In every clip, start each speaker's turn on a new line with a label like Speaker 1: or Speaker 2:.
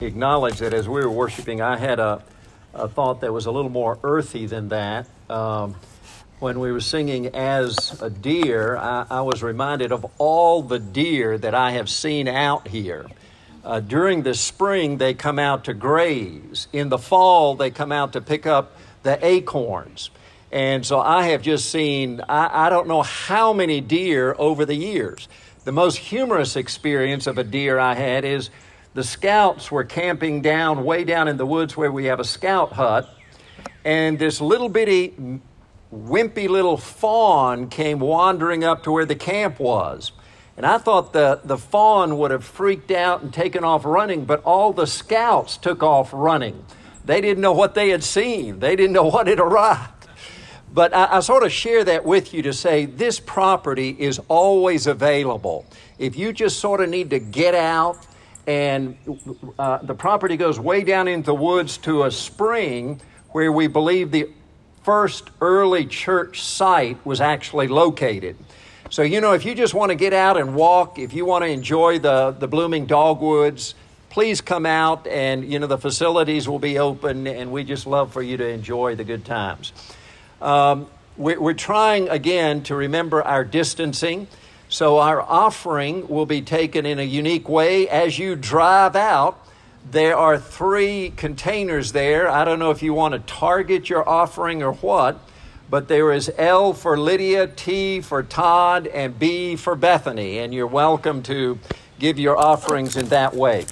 Speaker 1: acknowledge that as we were worshiping, I had a thought that was a little more earthy than that. When we were singing As a Deer, I was reminded of all the deer that I have seen out here. During the spring, they come out to graze. In the fall, they come out to pick up the acorns. And so I have just seen, I don't know how many deer over the years. The most humorous experience of a deer I had is the scouts were camping way down in the woods where we have a scout hut. And this little bitty, wimpy little fawn came wandering up to where the camp was. And I thought the fawn would have freaked out and taken off running, but all the scouts took off running. They didn't know what they had seen. They didn't know what had arrived. But I sort of share that with you to say this property is always available. If you just sort of need to get out, and the property goes way down into the woods to a spring where we believe the first early church site was actually located. So, if you just want to get out and walk, if you want to enjoy the blooming dogwoods, please come out and, the facilities will be open, and we just love for you to enjoy the good times. We're trying, again, to remember our distancing. So our offering will be taken in a unique way. As you drive out, there are 3 containers there. I don't know if you want to target your offering or what, but there is L for Lydia, T for Todd, and B for Bethany. And you're welcome to give your offerings in that way.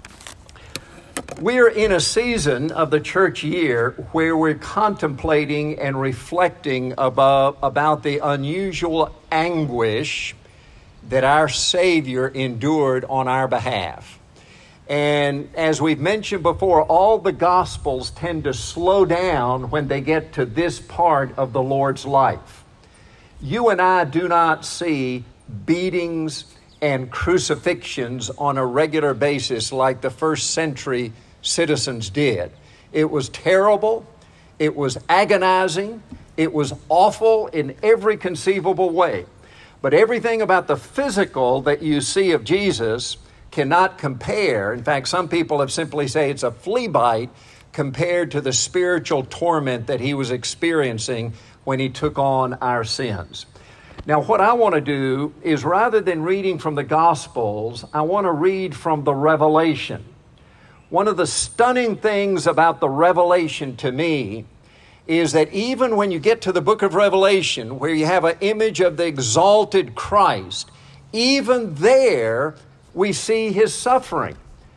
Speaker 1: We're in a season of the church year where we're contemplating and reflecting about the unusual anguish that our Savior endured on our behalf. And as we've mentioned before, all the Gospels tend to slow down when they get to this part of the Lord's life. You and I do not see beatings and crucifixions on a regular basis like the first century citizens did. It was terrible. It was agonizing. It was awful in every conceivable way. But everything about the physical that you see of Jesus cannot compare. In fact, some people have simply said it's a flea bite compared to the spiritual torment that he was experiencing when he took on our sins. Now, what I want to do is, rather than reading from the Gospels, I want to read from the Revelation. One of the stunning things about the Revelation to me is that even when you get to the book of Revelation, where you have an image of the exalted Christ, even there we see his suffering.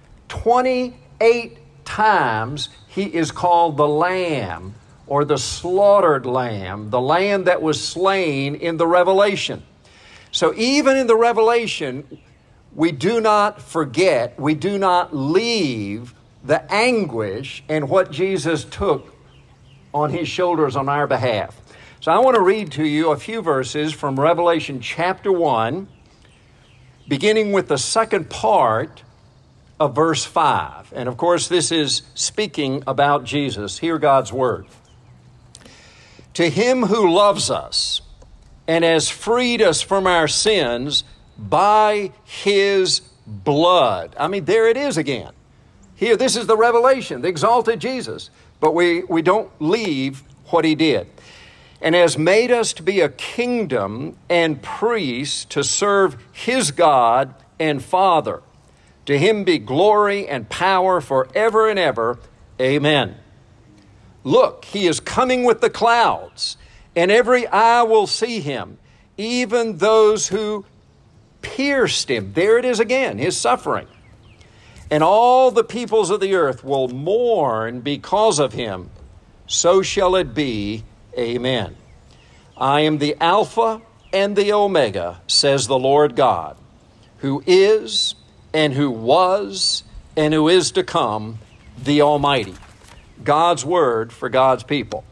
Speaker 1: 28 times he is called the Lamb, or the slaughtered lamb, the lamb that was slain in the Revelation. So even in the Revelation, we do not forget, we do not leave the anguish and what Jesus took on his shoulders on our behalf. So I want to read to you a few verses from Revelation chapter 1, beginning with the second part of verse 5. And of course, this is speaking about Jesus. Hear God's word. To him who loves us and has freed us from our sins by his blood. I mean, there it is again. Here, this is the revelation, the exalted Jesus. But we don't leave what he did. And has made us to be a kingdom and priests to serve his God and Father. To him be glory and power forever and ever. Amen. Look, he is coming with the clouds, and every eye will see him, even those who pierced him. There it is again, his suffering. And all the peoples of the earth will mourn because of him. So shall it be. Amen. I am the Alpha and the Omega, says the Lord God, who is and who was and who is to come, the Almighty. God's word for God's people.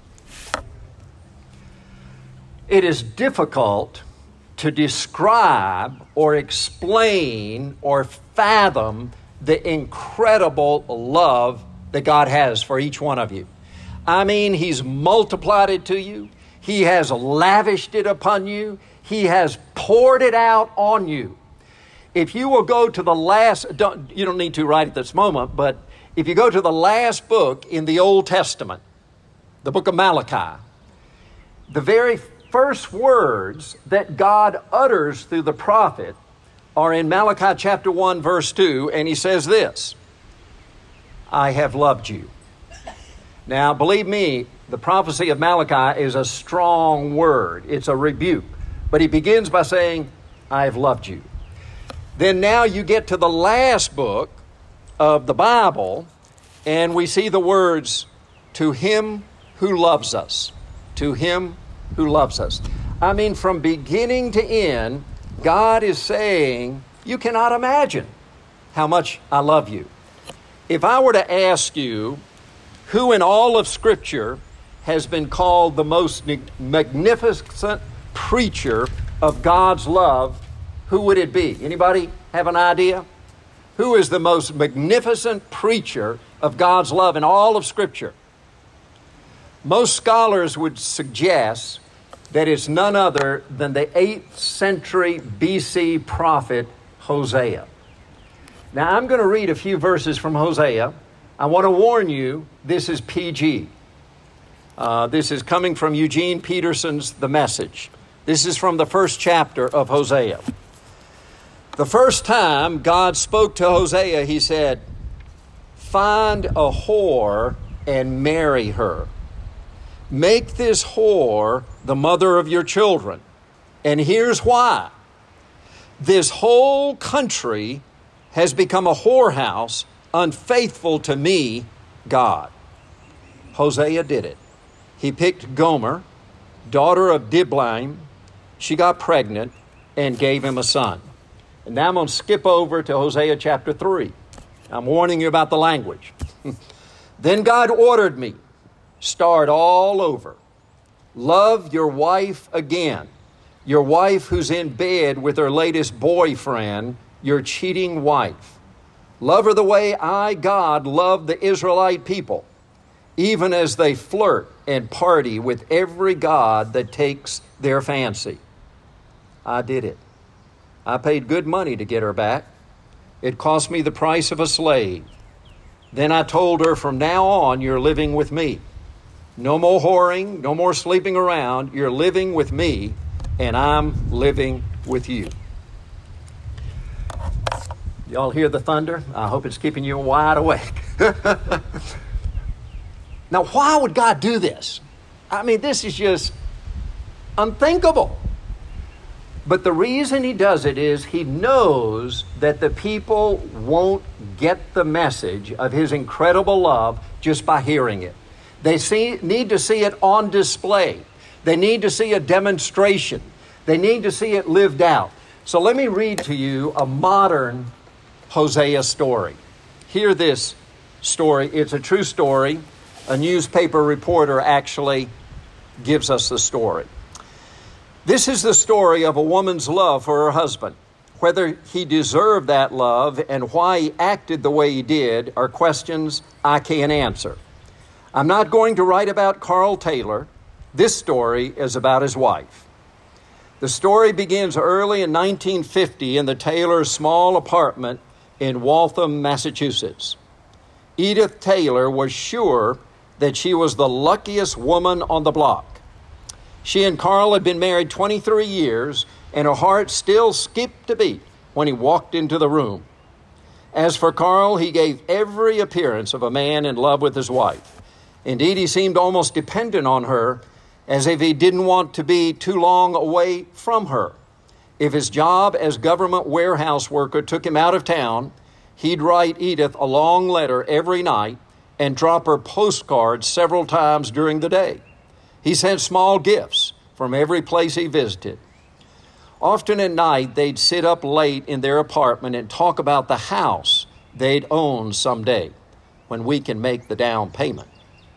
Speaker 1: It is difficult to describe or explain or fathom the incredible love that God has for each one of you. I mean, he's multiplied it to you. He has lavished it upon you. He has poured it out on you. if you will go to the last, you don't need to right at this moment, but if you go to the last book in the Old Testament, the book of Malachi, the very first words that God utters through the prophet are in Malachi chapter 1, verse 2, and he says this, I have loved you. Now, believe me, the prophecy of Malachi is a strong word. It's a rebuke. But he begins by saying, I have loved you. Then now you get to the last book of the Bible, and we see the words, to him who loves us. To him who loves us. I mean, from beginning to end, God is saying, you cannot imagine how much I love you. If I were to ask you, who in all of Scripture has been called the most magnificent preacher of God's love, who would it be? Anybody have an idea? Who is the most magnificent preacher of God's love in all of Scripture? Most scholars would suggest that it's none other than the 8th century BC prophet Hosea. Now, I'm going to read a few verses from Hosea. I want to warn you, this is PG. This is coming from Eugene Peterson's The Message. This is from the first chapter of Hosea. The first time God spoke to Hosea, he said, find a whore and marry her. Make this whore the mother of your children. And here's why. This whole country has become a whorehouse, unfaithful to me, God. Hosea did it. He picked Gomer, daughter of Diblaim. She got pregnant and gave him a son. And now I'm going to skip over to Hosea chapter 3. I'm warning you about the language. Then God ordered me, start all over. Love your wife again. Your wife who's in bed with her latest boyfriend, your cheating wife. Love her the way I, God, love the Israelite people, even as they flirt and party with every god that takes their fancy. I did it. I paid good money to get her back. It cost me the price of a slave. Then I told her, from now on, you're living with me. No more whoring, no more sleeping around. You're living with me, and I'm living with you. Y'all hear the thunder? I hope it's keeping you wide awake. Now, why would God do this? I mean, this is just unthinkable. But the reason he does it is he knows that the people won't get the message of his incredible love just by hearing it. They need to see it on display. They need to see a demonstration. They need to see it lived out. So let me read to you a modern Hosea story. Hear this story. It's a true story. A newspaper reporter actually gives us the story. This is the story of a woman's love for her husband. Whether he deserved that love and why he acted the way he did are questions I can't answer. I'm not going to write about Carl Taylor. This story is about his wife. The story begins early in 1950 in the Taylor's small apartment in Waltham, Massachusetts. Edith Taylor was sure that she was the luckiest woman on the block. She and Carl had been married 23 years, and her heart still skipped a beat when he walked into the room. As for Carl, he gave every appearance of a man in love with his wife. Indeed, he seemed almost dependent on her, as if he didn't want to be too long away from her. If his job as government warehouse worker took him out of town, he'd write Edith a long letter every night and drop her postcards several times during the day. He sent small gifts from every place he visited. Often at night, they'd sit up late in their apartment and talk about the house they'd own someday when we can make the down payment.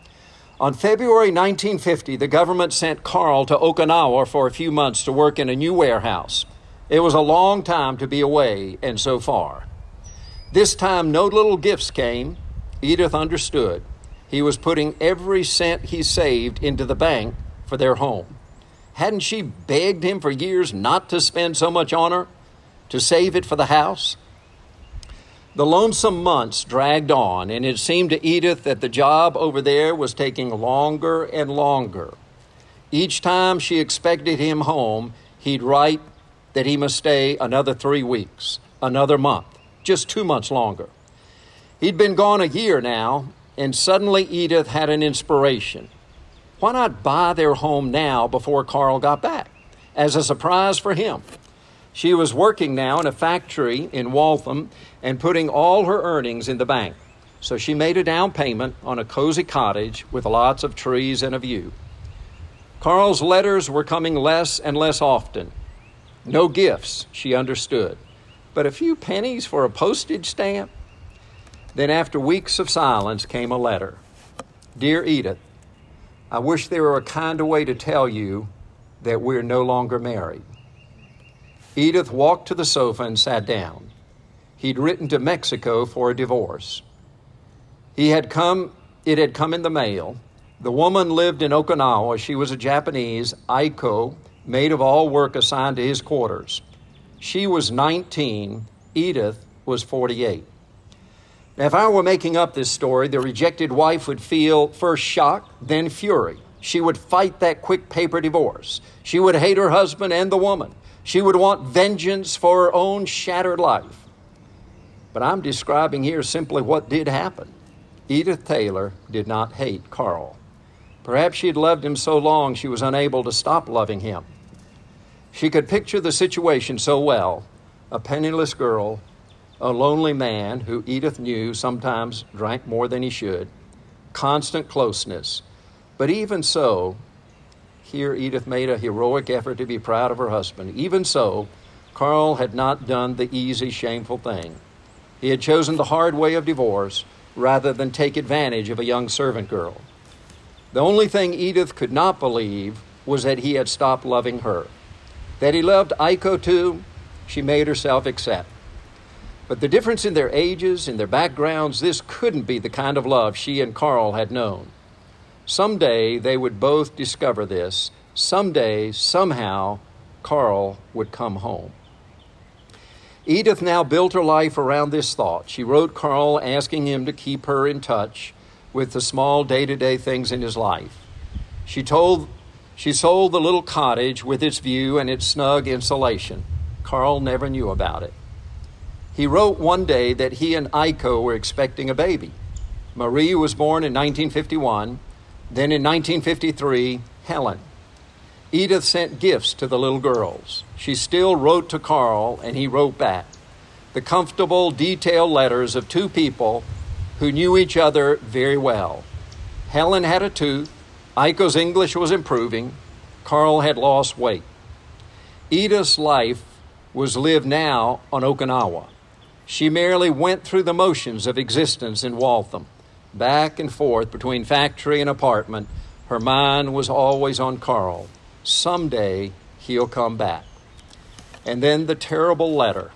Speaker 1: On February 1950, the government sent Carl to Okinawa for a few months to work in a new warehouse. It was a long time to be away and so far. This time, no little gifts came. Edith understood. He was putting every cent he saved into the bank for their home. Hadn't she begged him for years not to spend so much on her? to save it for the house? The lonesome months dragged on, and it seemed to Edith that the job over there was taking longer and longer. Each time she expected him home, he'd write that he must stay another 3 weeks, another month, just 2 months longer. He'd been gone a year now, and suddenly Edith had an inspiration. Why not buy their home now before Carl got back, as a surprise for him? She was working now in a factory in Waltham and putting all her earnings in the bank. So she made a down payment on a cozy cottage with lots of trees and a view. Carl's letters were coming less and less often. No gifts, she understood, but a few pennies for a postage stamp. Then after weeks of silence came a letter. Dear Edith, I wish there were a kinder way to tell you that we're no longer married. Edith walked to the sofa and sat down. He'd written to Mexico for a divorce. It had come in the mail. The woman lived in Okinawa. She was a Japanese, Aiko, maid of all work assigned to his quarters. She was 19. Edith was 48. Now, if I were making up this story, the rejected wife would feel first shock, then fury. She would fight that quick paper divorce. She would hate her husband and the woman. She would want vengeance for her own shattered life. But I'm describing here simply what did happen. Edith Taylor did not hate Carl. Perhaps she had loved him so long she was unable to stop loving him. She could picture the situation so well. A penniless girl, a lonely man who Edith knew sometimes drank more than he should, constant closeness. But even so, here Edith made a heroic effort to be proud of her husband. Even so, Carl had not done the easy, shameful thing. He had chosen the hard way of divorce rather than take advantage of a young servant girl. The only thing Edith could not believe was that he had stopped loving her. That he loved Aiko too, she made herself accept. But the difference in their ages, in their backgrounds, this couldn't be the kind of love she and Carl had known. Someday they would both discover this. Someday, somehow, Carl would come home. Edith now built her life around this thought. She wrote Carl asking him to keep her in touch with the small day-to-day things in his life. She sold the little cottage with its view and its snug insulation. Carl never knew about it. He wrote one day that he and Aiko were expecting a baby. Marie was born in 1951. Then in 1953, Helen. Edith sent gifts to the little girls. She still wrote to Carl, and he wrote back. The comfortable, detailed letters of two people who knew each other very well. Helen had a tooth. Aiko's English was improving. Carl had lost weight. Edith's life was lived now on Okinawa. She merely went through the motions of existence in Waltham. Back and forth between factory and apartment, her mind was always on Carl. Someday he'll come back. And then the terrible letter.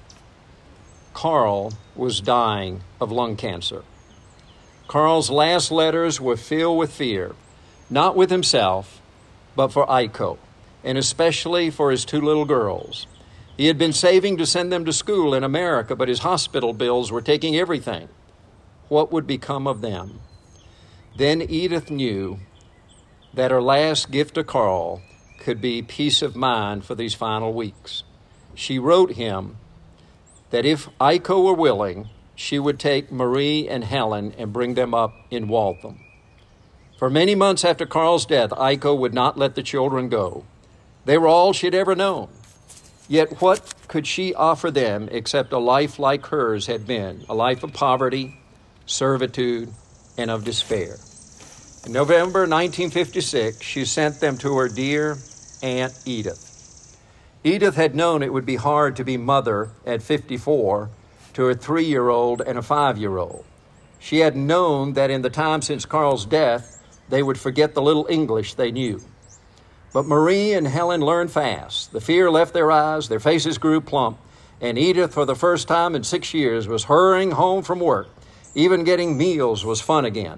Speaker 1: Carl was dying of lung cancer. Carl's last letters were filled with fear, not with himself, but for Aiko, and especially for his two little girls. He had been saving to send them to school in America, but his hospital bills were taking everything. What would become of them? Then Edith knew that her last gift to Carl could be peace of mind for these final weeks. She wrote him that if Aiko were willing, she would take Marie and Helen and bring them up in Waltham. For many months after Carl's death, Aiko would not let the children go. They were all she'd ever known. Yet what could she offer them except a life like hers had been, a life of poverty, servitude, and of despair? In November 1956, she sent them to her dear Aunt Edith. Edith had known it would be hard to be mother at 54 to a 3-year-old and a 5-year-old. She had known that in the time since Carl's death, they would forget the little English they knew. But Marie and Helen learned fast. The fear left their eyes, their faces grew plump, and Edith, for the first time in 6 years, was hurrying home from work. Even getting meals was fun again.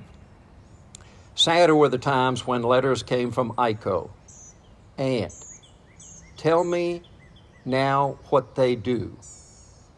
Speaker 1: Sadder were the times when letters came from Aiko. Aunt, tell me now what they do.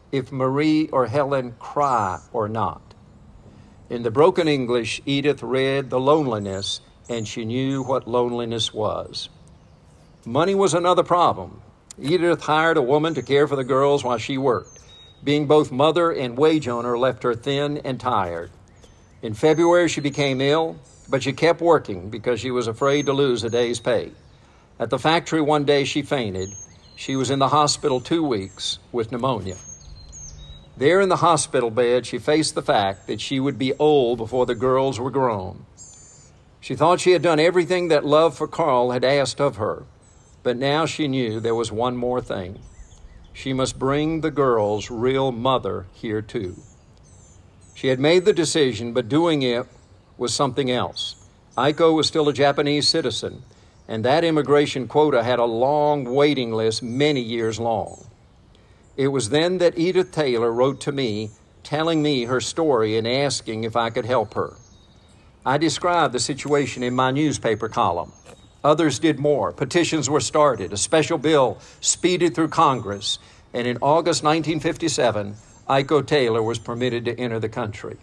Speaker 1: if Marie or Helen cry or not. In the broken English, Edith read the loneliness, and she knew what loneliness was. Money was another problem. Edith hired a woman to care for the girls while she worked. Being both mother and wage owner left her thin and tired. In February, she became ill, but she kept working because she was afraid to lose a day's pay. At the factory one day, she fainted. She was in the hospital 2 weeks with pneumonia. There in the hospital bed, she faced the fact that she would be old before the girls were grown. She thought she had done everything that love for Carl had asked of her, but now she knew there was one more thing. She must bring the girls' real mother here too. She had made the decision, but doing it was something else. Aiko was still a Japanese citizen, and that immigration quota had a long waiting list, many years long. It was then that Edith Taylor wrote to me, telling me her story and asking if I could help her. I described the situation in my newspaper column. Others did more. Petitions were started. A special bill speeded through Congress. And in August 1957, Aiko Taylor was permitted to enter the country.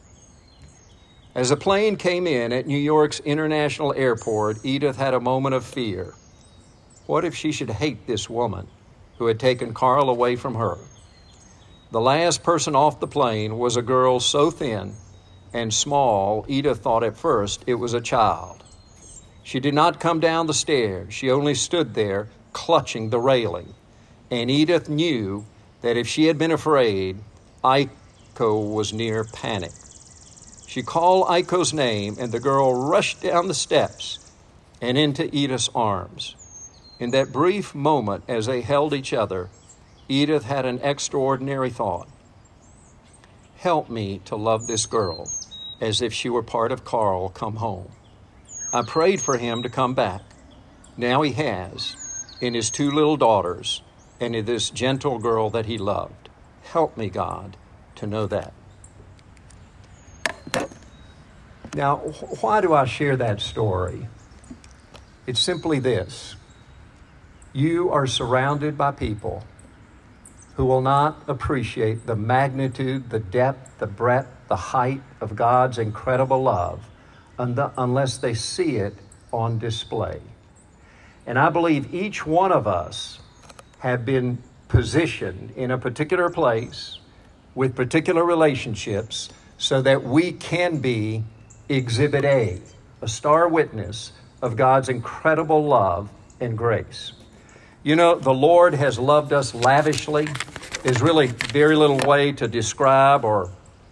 Speaker 1: As a plane came in at New York's International Airport, Edith had a moment of fear. What if she should hate this woman who had taken Carl away from her? The last person off the plane was a girl so thin and small, Edith thought at first it was a child. She did not come down the stairs. She only stood there, clutching the railing. And Edith knew that if she had been afraid, Aiko was near panic. She called Aiko's name, and the girl rushed down the steps and into Edith's arms. In that brief moment as they held each other, Edith had an extraordinary thought. Help me to love this girl as if she were part of Carl come home. I prayed for him to come back. Now he has, in his 2 little daughters and in this gentle girl that he loved. Help me, God, to know that. Now, why do I share that story? It's simply this. You are surrounded by people who will not appreciate the magnitude, the depth, the breadth, the height of God's incredible love unless they see it on display. And I believe each one of us have been positioned in a particular place with particular relationships so that we can be Exhibit A, a star witness of God's incredible love and grace. You know, the Lord has loved us lavishly. There's really very little way to describe or,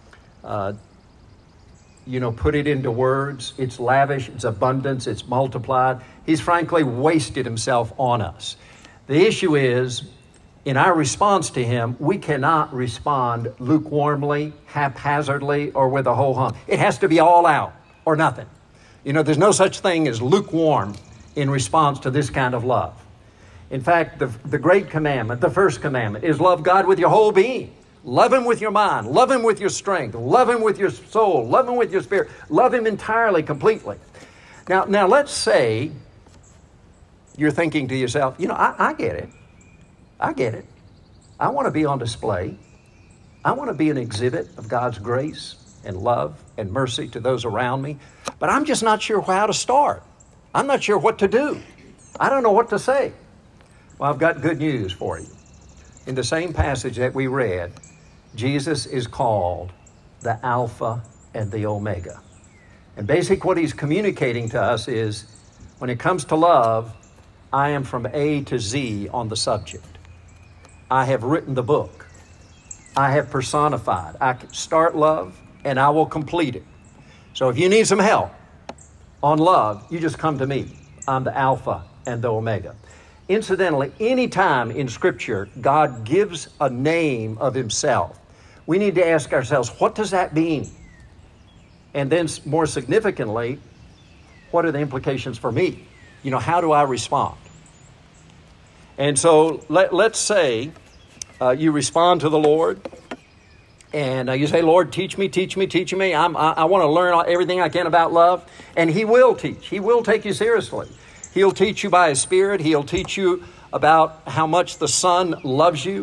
Speaker 1: put it into words. It's lavish, it's abundance, it's multiplied. He's frankly wasted himself on us. The issue is, in our response to him, we cannot respond lukewarmly, haphazardly, or with a ho-hum. It has to be all out or nothing. You know, there's no such thing as lukewarm in response to this kind of love. In fact, the great commandment, the first commandment, is love God with your whole being. Love him with your mind. Love him with your strength. Love him with your soul. Love him with your spirit. Love him entirely, completely. Now let's say you're thinking to yourself, I get it. I get it. I want to be on display. I want to be an exhibit of God's grace and love and mercy to those around me. But I'm just not sure how to start. I'm not sure what to do. I don't know what to say. Well, I've got good news for you. In the same passage that we read, Jesus is called the Alpha and the Omega. And basically what he's communicating to us is, when it comes to love, I am from A to Z on the subject. I have written the book. I have personified. I can start love and I will complete it. So if you need some help on love, you just come to me. I'm the Alpha and the Omega. Incidentally, any time in Scripture God gives a name of himself, we need to ask ourselves, what does that mean? And then more significantly, what are the implications for me? How do I respond? And so let's say you respond to the Lord and you say, Lord, teach me. I want to learn everything I can about love. And he will teach. He will take you seriously. He'll teach you by his Spirit. He'll teach you about how much the Son loves you.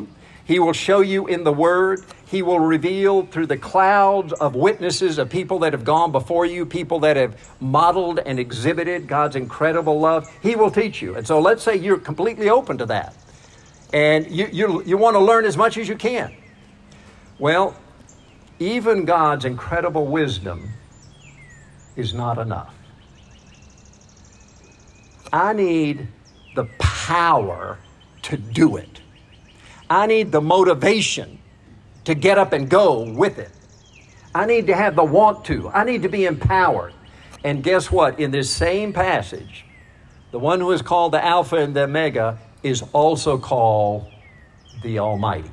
Speaker 1: He will show you in the Word. He will reveal through the clouds of witnesses of people that have gone before you, people that have modeled and exhibited God's incredible love. He will teach you. And so let's say you're completely open to that. And you want to learn as much as you can. Well, even God's incredible wisdom is not enough. I need the power to do it. I need the motivation to get up and go with it. I need to have the want to. I need to be empowered. And guess what? In this same passage, the one who is called the Alpha and the Omega is also called the Almighty.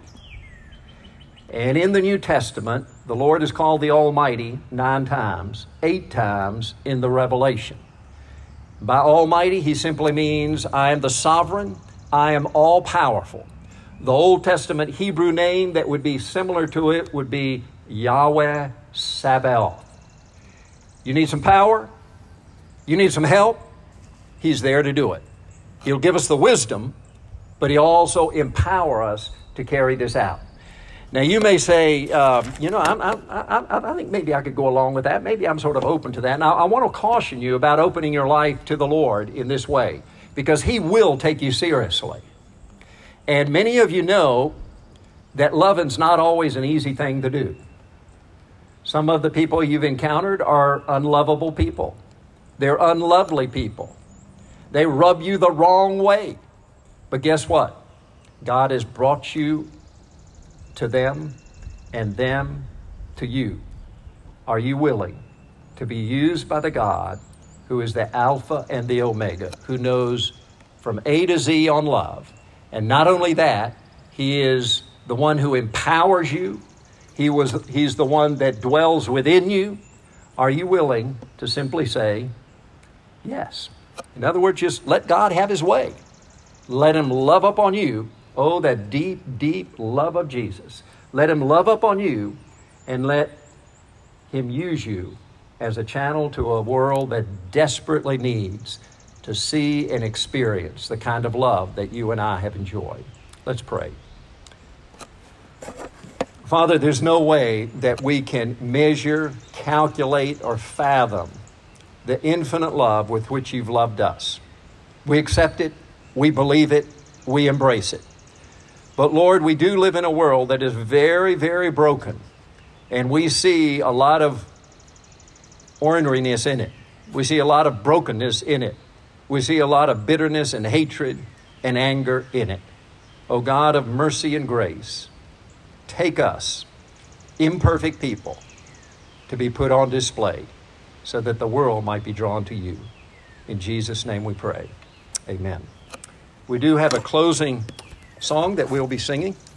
Speaker 1: And in the New Testament, the Lord is called the Almighty 9 times, 8 times in the Revelation. By Almighty, he simply means I am the sovereign, I am all-powerful. The Old Testament Hebrew name that would be similar to it would be Yahweh Sabaoth. You need some power? You need some help? He's there to do it. He'll give us the wisdom, but he'll also empower us to carry this out. Now, you may say, I think maybe I could go along with that. Maybe I'm sort of open to that. Now, I want to caution you about opening your life to the Lord in this way, because he will take you seriously. And many of you know that loving's not always an easy thing to do. Some of the people you've encountered are unlovable people. They're unlovely people. They rub you the wrong way. But guess what? God has brought you to them and them to you. Are you willing to be used by the God who is the Alpha and the Omega, who knows from A to Z on love? And not only that, he is the one who empowers you. He's the one that dwells within you. Are you willing to simply say yes? In other words, just let God have his way. Let him love upon you. Oh, that deep, deep love of Jesus. Let him love upon you and let him use you as a channel to a world that desperately needs to see and experience the kind of love that you and I have enjoyed. Let's pray. Father, there's no way that we can measure, calculate, or fathom the infinite love with which you've loved us. We accept it, we believe it, we embrace it. But Lord, we do live in a world that is very, very broken, and we see a lot of orneriness in it. We see a lot of brokenness in it. We see a lot of bitterness and hatred and anger in it. O God of mercy and grace, take us, imperfect people, to be put on display so that the world might be drawn to you. In Jesus' name we pray. Amen. We do have a closing song that we'll be singing.